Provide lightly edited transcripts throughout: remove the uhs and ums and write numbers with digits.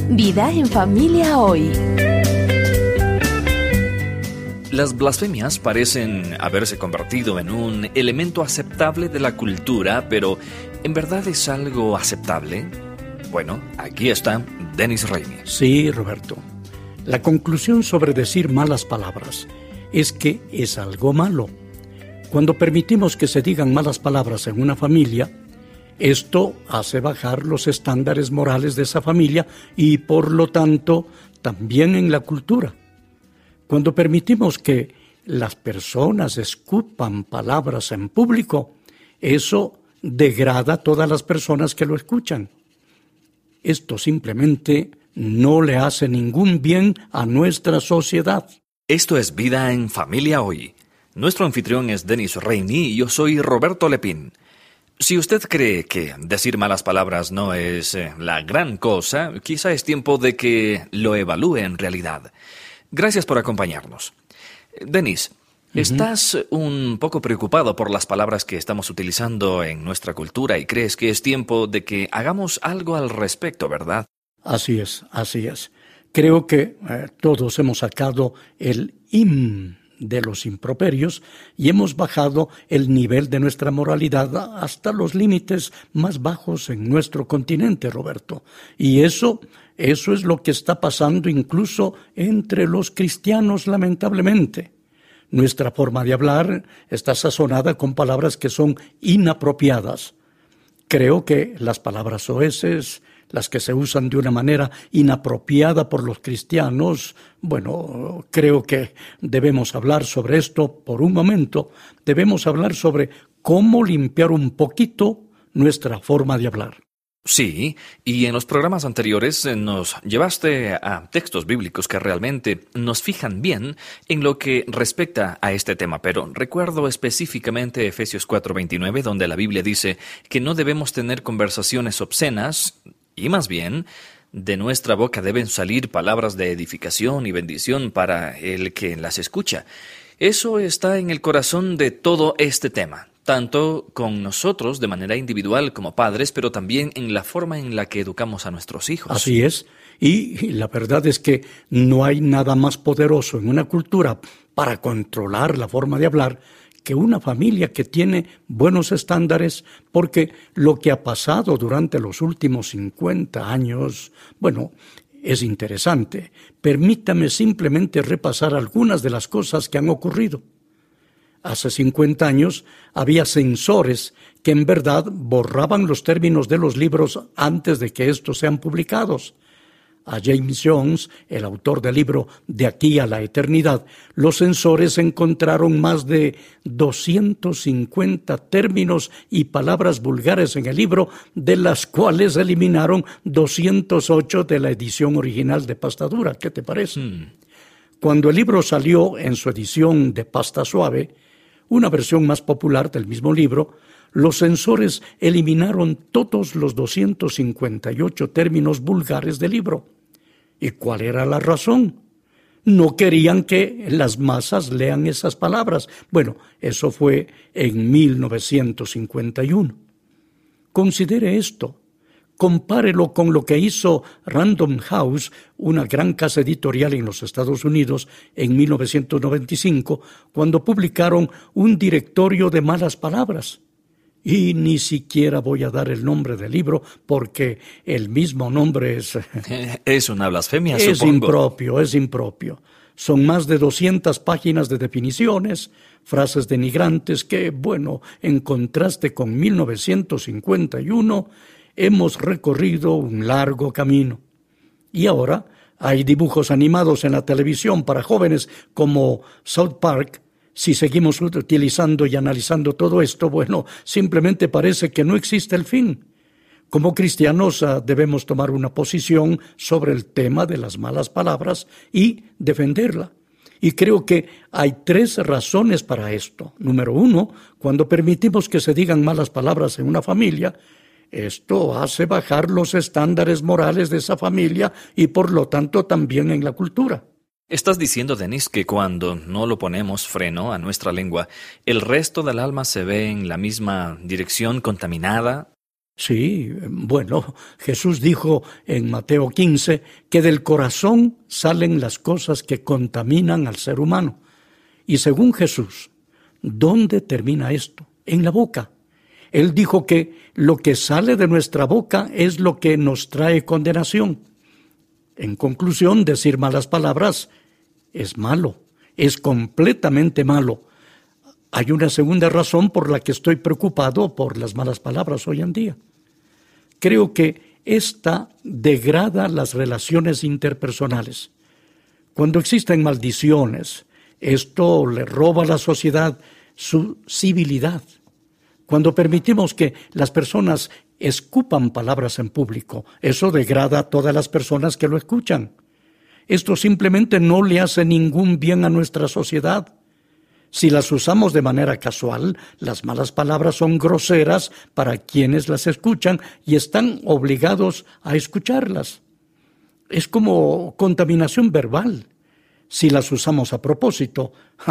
Vida en familia hoy. Las blasfemias parecen haberse convertido en un elemento aceptable de la cultura, pero ¿en verdad es algo aceptable? Bueno, aquí está Dennis Raimi. Sí, Roberto. La conclusión sobre decir malas palabras es que es algo malo. Cuando permitimos que se digan malas palabras en una familia, esto hace bajar los estándares morales de esa familia y, por lo tanto, también en la cultura. Cuando permitimos que las personas escupan palabras en público, eso degrada a todas las personas que lo escuchan. Esto simplemente no le hace ningún bien a nuestra sociedad. Esto es Vida en Familia Hoy. Nuestro anfitrión es Dennis Raimi y yo soy Roberto Lepín. Si usted cree que decir malas palabras no es la gran cosa, quizá es tiempo de que lo evalúe en realidad. Gracias por acompañarnos. Dennis, ¿estás un poco preocupado por las palabras que estamos utilizando en nuestra cultura y crees que es tiempo de que hagamos algo al respecto, verdad? Así es, así es. Creo que todos hemos sacado el de los improperios y hemos bajado el nivel de nuestra moralidad hasta los límites más bajos en nuestro continente, Roberto. Y eso es lo que está pasando incluso entre los cristianos, lamentablemente. Nuestra forma de hablar está sazonada con palabras que son inapropiadas. Creo que las palabras soeces, las que se usan de una manera inapropiada por los cristianos, bueno, creo que debemos hablar sobre esto por un momento. Debemos hablar sobre cómo limpiar un poquito nuestra forma de hablar. Sí, y en los programas anteriores nos llevaste a textos bíblicos que realmente nos fijan bien en lo que respecta a este tema, pero recuerdo específicamente Efesios 4:29, donde la Biblia dice que no debemos tener conversaciones obscenas, y más bien, de nuestra boca deben salir palabras de edificación y bendición para el que las escucha. Eso está en el corazón de todo este tema, tanto con nosotros de manera individual como padres, pero también en la forma en la que educamos a nuestros hijos. Así es, y la verdad es que no hay nada más poderoso en una cultura para controlar la forma de hablar que una familia que tiene buenos estándares, porque lo que ha pasado durante los últimos 50 años, bueno, es interesante. Permítame simplemente repasar algunas de las cosas que han ocurrido. Hace 50 años había censores que en verdad borraban los términos de los libros antes de que estos sean publicados. A James Jones, el autor del libro De aquí a la eternidad, los censores encontraron más de 250 términos y palabras vulgares en el libro, de las cuales eliminaron 208 de la edición original de pasta dura. ¿Qué te parece? Cuando el libro salió en su edición de pasta suave, una versión más popular del mismo libro, los censores eliminaron todos los 258 términos vulgares del libro. ¿Y cuál era la razón? No querían que las masas lean esas palabras. Bueno, eso fue en 1951. Considere esto. Compárelo con lo que hizo Random House, una gran casa editorial en los Estados Unidos, en 1995, cuando publicaron un directorio de malas palabras. Y ni siquiera voy a dar el nombre del libro, porque el mismo nombre es... Es una blasfemia, es supongo. Es impropio. Son más de 200 páginas de definiciones, frases denigrantes que, bueno, en contraste con 1951, hemos recorrido un largo camino. Y ahora hay dibujos animados en la televisión para jóvenes como South Park. Si seguimos utilizando y analizando todo esto, bueno, simplemente parece que no existe el fin. Como cristianos debemos tomar una posición sobre el tema de las malas palabras y defenderla. Y creo que hay 3 razones para esto. Número 1, cuando permitimos que se digan malas palabras en una familia, esto hace bajar los estándares morales de esa familia y por lo tanto también en la cultura. Estás diciendo, Dennis, que cuando no lo ponemos freno a nuestra lengua, el resto del alma se ve en la misma dirección contaminada. Sí, bueno, Jesús dijo en Mateo 15 que del corazón salen las cosas que contaminan al ser humano. Y según Jesús, ¿dónde termina esto? En la boca. Él dijo que lo que sale de nuestra boca es lo que nos trae condenación. En conclusión, decir malas palabras es malo, es completamente malo. Hay una segunda razón por la que estoy preocupado por las malas palabras hoy en día. Creo que esta degrada las relaciones interpersonales. Cuando existen maldiciones, esto le roba a la sociedad su civilidad. Cuando permitimos que las personas escupan palabras en público, eso degrada a todas las personas que lo escuchan. Esto simplemente no le hace ningún bien a nuestra sociedad. Si las usamos de manera casual, las malas palabras son groseras para quienes las escuchan y están obligados a escucharlas. Es como contaminación verbal. Si las usamos a propósito,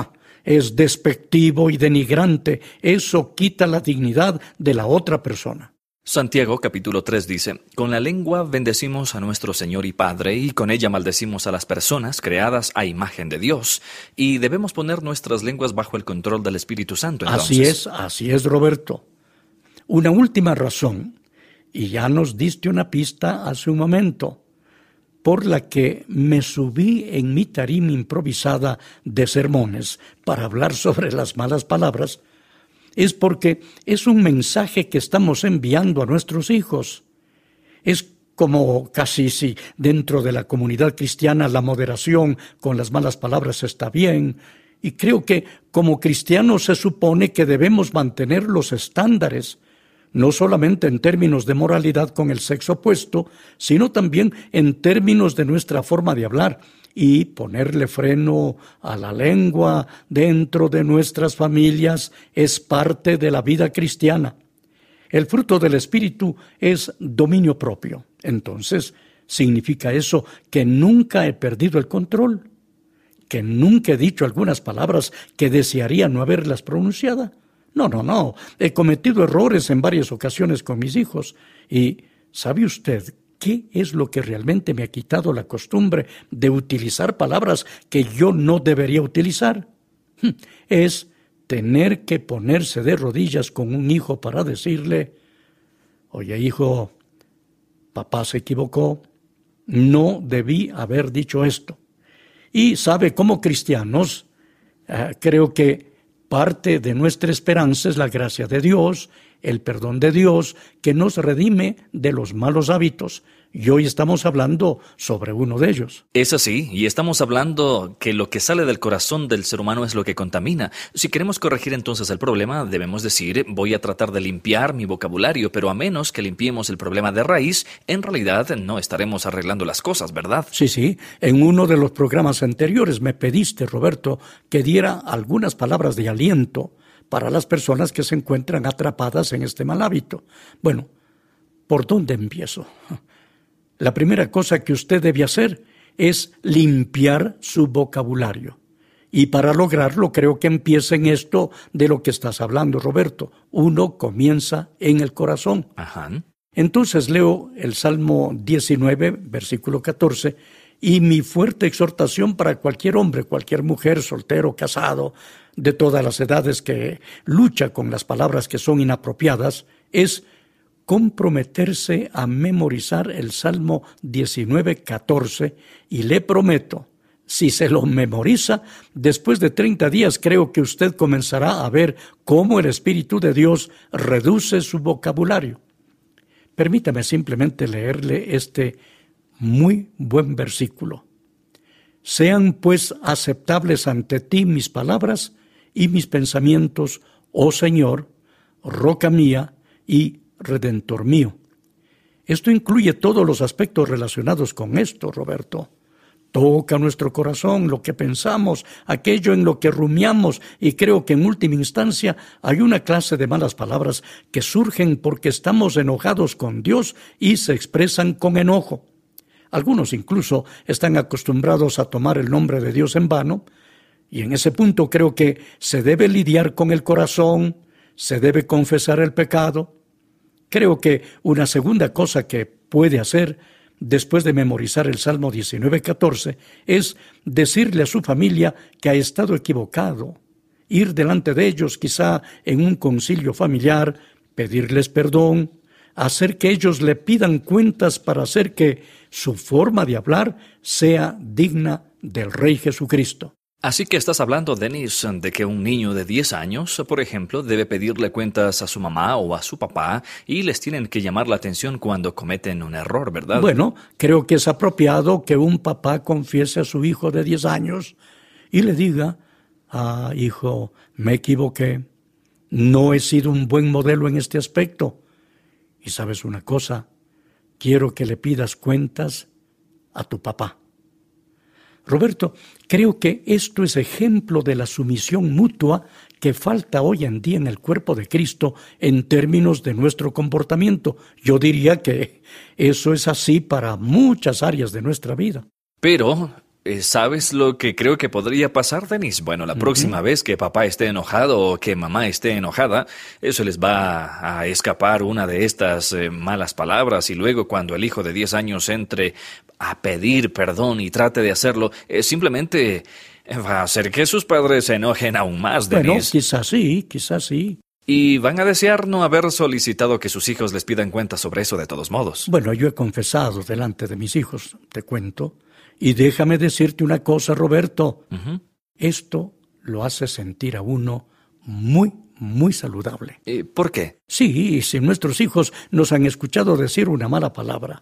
es despectivo y denigrante. Eso quita la dignidad de la otra persona. Santiago capítulo 3 dice, con la lengua bendecimos a nuestro Señor y Padre, y con ella maldecimos a las personas creadas a imagen de Dios, y debemos poner nuestras lenguas bajo el control del Espíritu Santo. Entonces, así es, Roberto. Una última razón, y ya nos diste una pista hace un momento, por la que me subí en mi tarima improvisada de sermones para hablar sobre las malas palabras, es porque es un mensaje que estamos enviando a nuestros hijos. Es como casi si dentro de la comunidad cristiana la moderación con las malas palabras está bien, y creo que como cristianos se supone que debemos mantener los estándares, no solamente en términos de moralidad con el sexo opuesto, sino también en términos de nuestra forma de hablar, y ponerle freno a la lengua dentro de nuestras familias es parte de la vida cristiana. El fruto del Espíritu es dominio propio. Entonces, ¿significa eso que nunca he perdido el control? ¿Que nunca he dicho algunas palabras que desearía no haberlas pronunciado? No. He cometido errores en varias ocasiones con mis hijos. Y, ¿sabe usted qué es lo que realmente me ha quitado la costumbre de utilizar palabras que yo no debería utilizar? Es tener que ponerse de rodillas con un hijo para decirle, oye hijo, papá se equivocó, no debí haber dicho esto. Y sabe, como cristianos, creo que parte de nuestra esperanza es la gracia de Dios, el perdón de Dios, que nos redime de los malos hábitos. Y hoy estamos hablando sobre uno de ellos. Es así, y estamos hablando que lo que sale del corazón del ser humano es lo que contamina. Si queremos corregir entonces el problema, debemos decir, voy a tratar de limpiar mi vocabulario, pero a menos que limpiemos el problema de raíz, en realidad no estaremos arreglando las cosas, ¿verdad? Sí. En uno de los programas anteriores me pediste, Roberto, que diera algunas palabras de aliento para las personas que se encuentran atrapadas en este mal hábito. Bueno, ¿por dónde empiezo? La primera cosa que usted debe hacer es limpiar su vocabulario. Y para lograrlo creo que empieza en esto de lo que estás hablando, Roberto. Uno comienza en el corazón. Ajá. Entonces leo el Salmo 19, versículo 14, y mi fuerte exhortación para cualquier hombre, cualquier mujer, soltero, casado, de todas las edades que lucha con las palabras que son inapropiadas, es comprometerse a memorizar el Salmo 19, 14, y le prometo, si se lo memoriza, después de 30 días creo que usted comenzará a ver cómo el Espíritu de Dios reduce su vocabulario. Permítame simplemente leerle este muy buen versículo. Sean pues aceptables ante ti mis palabras y mis pensamientos, oh Señor, roca mía y Redentor mío. Esto incluye todos los aspectos relacionados con esto, Roberto. Toca nuestro corazón, lo que pensamos, aquello en lo que rumiamos, y creo que en última instancia hay una clase de malas palabras que surgen porque estamos enojados con Dios y se expresan con enojo. Algunos incluso están acostumbrados a tomar el nombre de Dios en vano, y en ese punto creo que se debe lidiar con el corazón, se debe confesar el pecado. creo que una segunda cosa que puede hacer después de memorizar el Salmo 19:14 es decirle a su familia que ha estado equivocado, ir delante de ellos quizá en un concilio familiar, pedirles perdón, hacer que ellos le pidan cuentas para hacer que su forma de hablar sea digna del Rey Jesucristo. Así que estás hablando, Denis, de que un niño de 10 años, por ejemplo, debe pedirle cuentas a su mamá o a su papá y les tienen que llamar la atención cuando cometen un error, ¿verdad? Bueno, creo que es apropiado que un papá confiese a su hijo de 10 años y le diga: hijo, me equivoqué, no he sido un buen modelo en este aspecto. Y sabes una cosa, quiero que le pidas cuentas a tu papá. Roberto, creo que esto es ejemplo de la sumisión mutua que falta hoy en día en el cuerpo de Cristo en términos de nuestro comportamiento. Yo diría que eso es así para muchas áreas de nuestra vida. Pero, ¿sabes lo que creo que podría pasar, Denis? Bueno, la próxima vez que papá esté enojado o que mamá esté enojada, eso les va a escapar una de estas malas palabras, y luego cuando el hijo de 10 años entre a pedir perdón y trate de hacerlo, simplemente va a hacer que sus padres se enojen aún más, Denis. Bueno, quizás sí. Y van a desear no haber solicitado que sus hijos les pidan cuentas sobre eso de todos modos. Bueno, yo he confesado delante de mis hijos, te cuento. Y déjame decirte una cosa, Roberto. Esto lo hace sentir a uno muy, muy saludable. ¿Por qué? Sí, si nuestros hijos nos han escuchado decir una mala palabra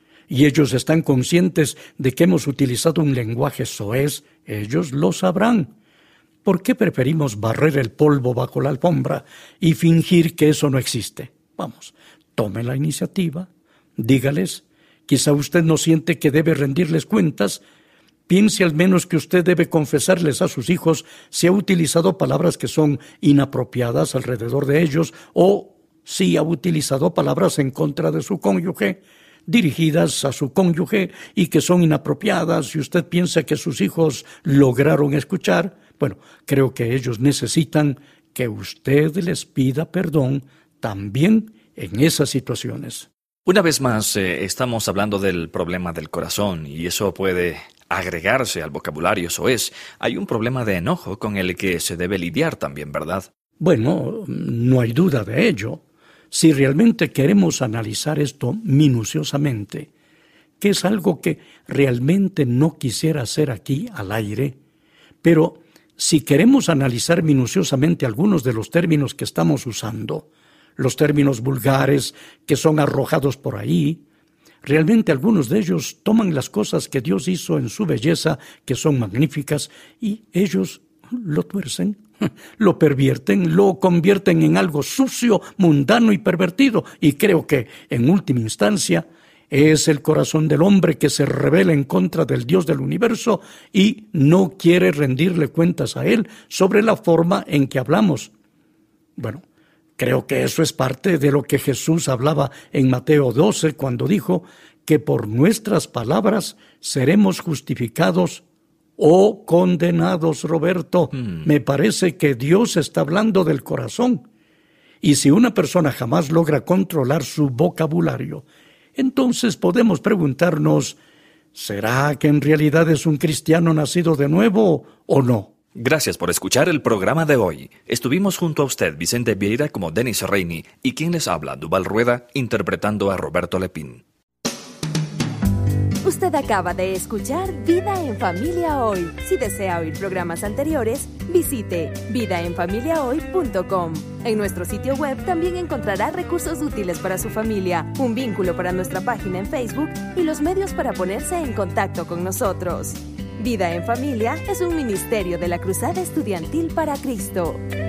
y ellos están conscientes de que hemos utilizado un lenguaje soez, ellos lo sabrán. ¿Por qué preferimos barrer el polvo bajo la alfombra y fingir que eso no existe? Vamos, tome la iniciativa, dígales. Quizá usted no siente que debe rendirles cuentas. Piense al menos que usted debe confesarles a sus hijos si ha utilizado palabras que son inapropiadas alrededor de ellos, o si ha utilizado palabras en contra de su cónyuge, dirigidas a su cónyuge y que son inapropiadas, y usted piensa que sus hijos lograron escuchar. Bueno, creo que ellos necesitan que usted les pida perdón también en esas situaciones. Una vez más, estamos hablando del problema del corazón, y eso puede agregarse al vocabulario soez. Hay un problema de enojo con el que se debe lidiar también, ¿verdad? Bueno, no hay duda de ello. Si realmente queremos analizar esto minuciosamente, que es algo que realmente no quisiera hacer aquí al aire, pero si queremos analizar minuciosamente algunos de los términos que estamos usando, los términos vulgares que son arrojados por ahí, realmente algunos de ellos toman las cosas que Dios hizo en su belleza, que son magníficas, y ellos lo tuercen, lo pervierten, lo convierten en algo sucio, mundano y pervertido. Y creo que, en última instancia, es el corazón del hombre que se rebela en contra del Dios del universo y no quiere rendirle cuentas a Él sobre la forma en que hablamos. Bueno, creo que eso es parte de lo que Jesús hablaba en Mateo 12, cuando dijo que por nuestras palabras seremos justificados o condenados, Roberto. Me parece que Dios está hablando del corazón. Y si una persona jamás logra controlar su vocabulario, entonces podemos preguntarnos, ¿será que en realidad es un cristiano nacido de nuevo o no? Gracias por escuchar el programa de hoy. Estuvimos junto a usted, Vicente Vieira, como Denis Reini, y quien les habla, Duval Rueda, interpretando a Roberto Lepín. Usted acaba de escuchar Vida en Familia Hoy. Si desea oír programas anteriores, visite vidaenfamiliahoy.com. En nuestro sitio web también encontrará recursos útiles para su familia, un vínculo para nuestra página en Facebook y los medios para ponerse en contacto con nosotros. Vida en Familia es un ministerio de la Cruzada Estudiantil para Cristo.